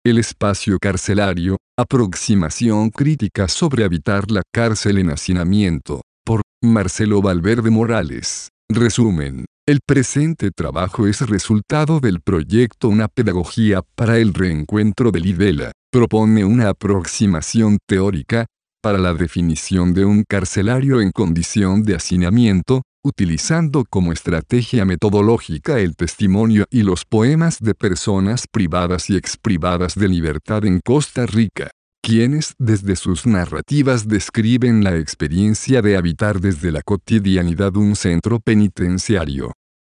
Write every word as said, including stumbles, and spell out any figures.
El espacio carcelario, aproximación crítica sobre habitar la cárcel en hacinamiento, por Marcelo Valverde Morales. Resumen. El presente trabajo es resultado del proyecto Una pedagogía para el reencuentro de Lidela. Propone una aproximación teórica para la definición de un carcelario en condición de hacinamiento, utilizando como estrategia metodológica el testimonio y los poemas de personas privadas y exprivadas de libertad en Costa Rica, quienes desde sus narrativas describen la experiencia de habitar desde la cotidianidad un centro penitenciario.